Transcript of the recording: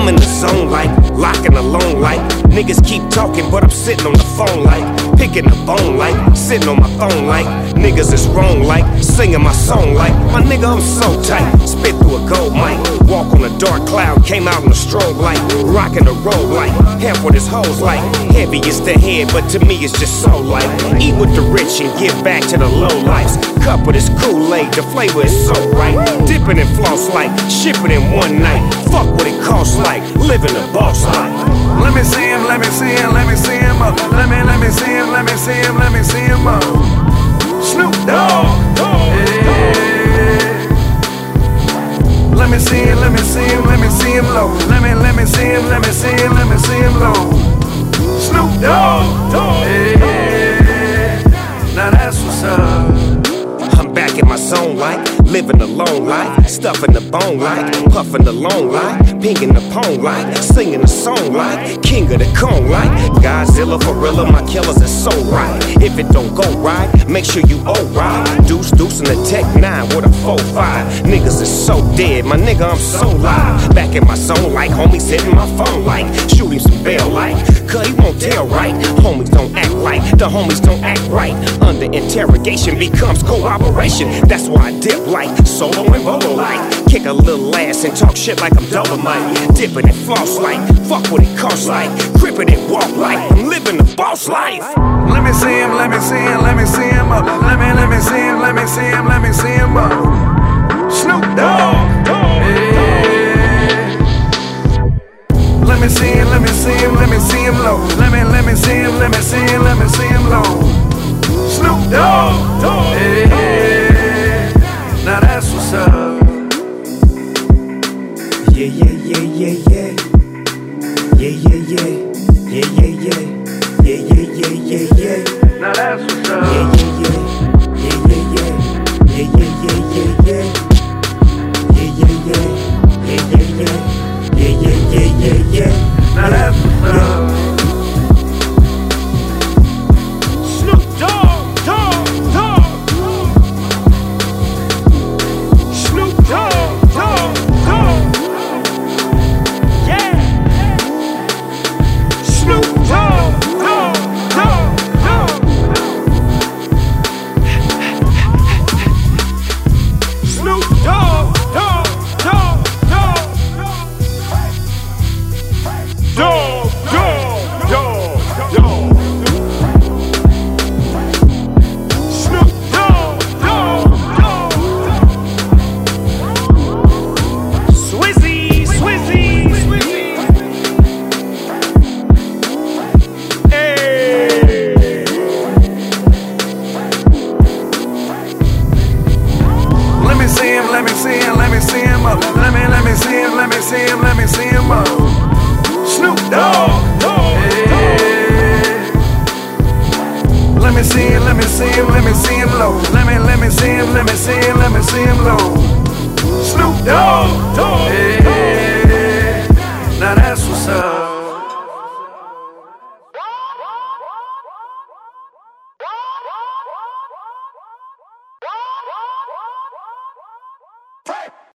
I'm in the zone like, locking alone like. Niggas keep talking, but I'm sitting on the phone like, picking the bone like, sitting on my phone like. Niggas is wrong like, singing my song like. My nigga, I'm so tight, spit through a gold mic. Walk on a dark cloud, came out in a strobe light. Rocking the road like, half with his hoes like. Heavy is the head, but to me it's just so light. Eat with the rich and give back to the low lives. Cup of this Kool-Aid, the flavor is so right. Dipping in floss like, shipping in one night. Fuck what it costs like, living a boss life. Let me see him, let me see him, let me see him up. Let me see him, let me see him, let me see him up. Snoop Dogg. Yeah. Let me see him, let me see him, let me see him low. Let me see him, let me see him, let me see him low. Snoop Dogg. Yeah. Now that's what's up. I'm back in my zone like, living a long life, stuffing the bone like, puffing the long like, pinging the pong like, singing a song like, king of the cone like, Godzilla, Gorilla, my killers is so right. If it don't go right, make sure you right. Deuce in the Tech 9 with a 4-5. Niggas is so dead, my nigga, I'm so live. Back in my zone like, homies hitting my phone like, shoot him some bail like, cause he won't tell right. Homies don't act like, the homies don't act right. Under interrogation becomes cooperation. That's why I dip like, solo and bolo like. Kick a little ass and talk shit like I'm Dolomite. Dipping and floss like, fuck what it costs like. Gripping and walk like, I'm living the boss life. Let me see him, let me see him, let me see him up. Let me see him, let me see him, let me see him up. Snoop Dogg. Yeah. Let me see him, let me see him, let me see him low. Let me see him, let me see him, let me see him low. Snoop Dogg. Yeah. Now that's what's up. Yeah, yeah, yeah, yeah, yeah. Yeah, yeah, yeah. Yeah, yeah, yeah. Yeah, yeah, yeah, yeah, yeah. Now that's what's up.